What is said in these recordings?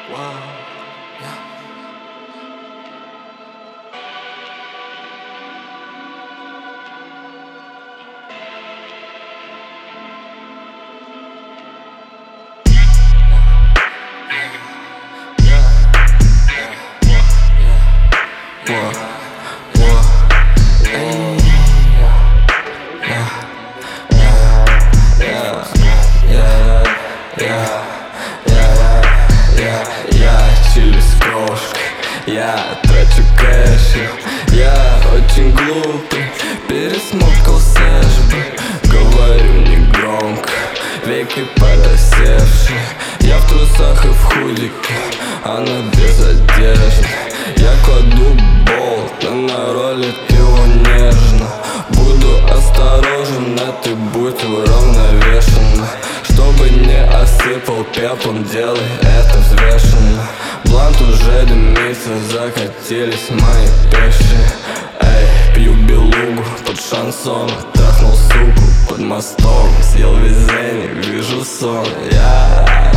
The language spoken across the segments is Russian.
Я чилю с крошкой, я трачу кэш, я очень глупый, пересмокал сэшбы. Говорю негромко, веки подосевшие. Я в трусах и в худике, она без одежды. Я кладу болт, на ролик его нежно. Буду осторожен, а ты будь уравновешена. Чтобы не осыпал пеплом, делай это взвешенно. Блант уже дымится, закатились мои пеши. Эй, пью белугу под шансон, трахнул суку под мостом. Съел везение, вижу сон. Я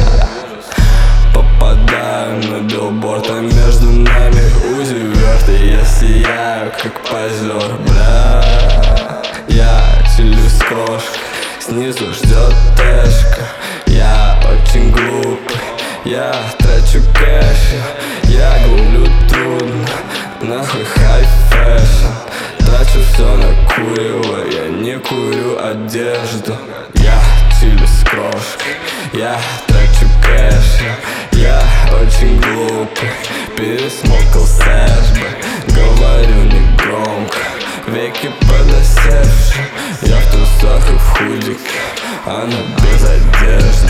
попадаю на билборд, а между нами Узи вверх, и я сияю, как позер. Бля, я чилю с крошкой, снизу ждет тэшка. Я очень глупый, я трачу кэш, я гуглю трудно, нахуй хай фэшн. Трачу все на курево, я не курю одежду. Я чилю с крошкой, я трачу кэш. Я очень глупый, пересмокал сэшбы. Говорю негромко, веки подосевшие. Я в трусах и в худике, она без одежды.